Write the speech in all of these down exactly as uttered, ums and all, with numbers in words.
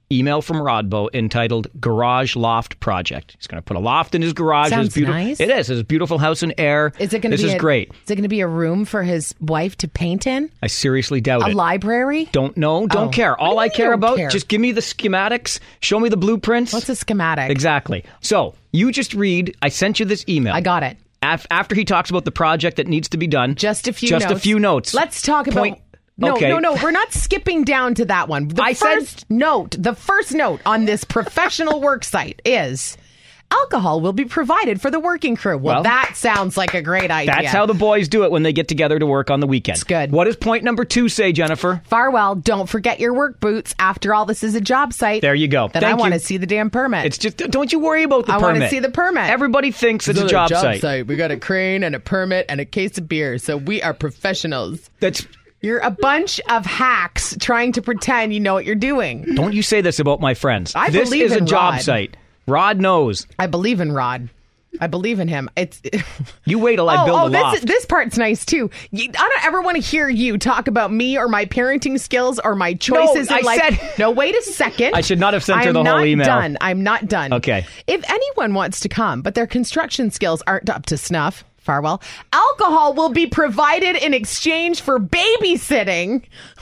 email from Rodbo entitled Garage Loft Project. He's going to put a loft in his garage. Sounds His beautiful, nice. It is. It's a beautiful house in air. Is it going to This be is a, great. Is it going to be a room for his wife to paint in? I seriously doubt A it. library? Don't know. Don't Oh. care. All What do I you mean care you don't about, care? just give me the schematics. Show me the blueprints. What's a schematic? Exactly. So you just read. I sent you this email. I got it. Af- after he talks about the project that needs to be done. Just a few Just notes. a few notes. Let's talk about... Point- No, okay. no, no. We're not skipping down to that one. The I said- first note, the first note on this professional work site is alcohol will be provided for the working crew. Well, Well, that sounds like a great idea. That's how the boys do it when they get together to work on the weekend. It's good. What does point number two say, Jennifer? Farwell, don't forget your work boots. After all, this is a job site. There you go. Then I Thank want to you. see the damn permit. It's just, don't you worry about the I permit. want to see the permit. Everybody thinks it's a job, site. We got a crane and a permit and a case of beer, so we are professionals. That's. You're a bunch of hacks trying to pretend you know what you're doing. Don't you say this about my friends. I this believe is a in job Rod. site. Rod knows. I believe in Rod. I believe in him. It's You wait till I oh, build oh, a this loft. this part's nice too. You, I don't ever want to hear you talk about me or my parenting skills or my choices No, in I life. said- No, wait a second. I should not have sent her I'm the whole not email. Done. I'm not done. Okay. If anyone wants to come, but their construction skills aren't up to snuff, Farwell, alcohol will be provided in exchange for babysitting.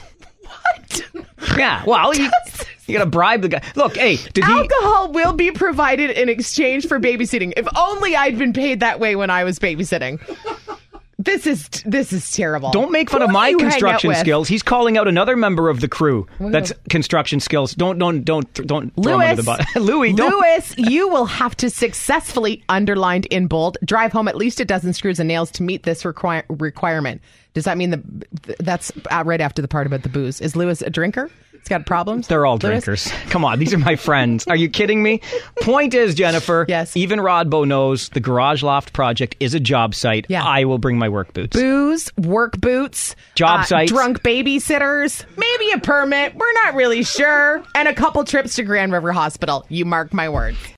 What? Yeah, well, you, you got to bribe the guy. Look, hey, did he... Alcohol will be provided in exchange for babysitting. If only I'd been paid that way when I was babysitting. This is this is terrible. Don't make fun Who of do my you hang out construction with? skills. He's calling out another member of the crew. That's construction skills. Don't don't don't don't throw him under the bus. Louis, don't. Lewis, you will have to successfully, underlined in bold, drive home at least a dozen screws and nails to meet this require- requirement. Does that mean the that's uh, right after the part about the booze? Is Lewis a drinker? He's got problems? They're all Lewis? drinkers. Come on, these are my friends. Are you kidding me? Point is, Jennifer, Yes. even Rodbo knows the Garage Loft project is a job site. Yeah. I will bring my work boots. Booze, work boots, Job uh, sites. drunk babysitters, maybe a permit. We're not really sure. And a couple trips to Grand River Hospital. You mark my words.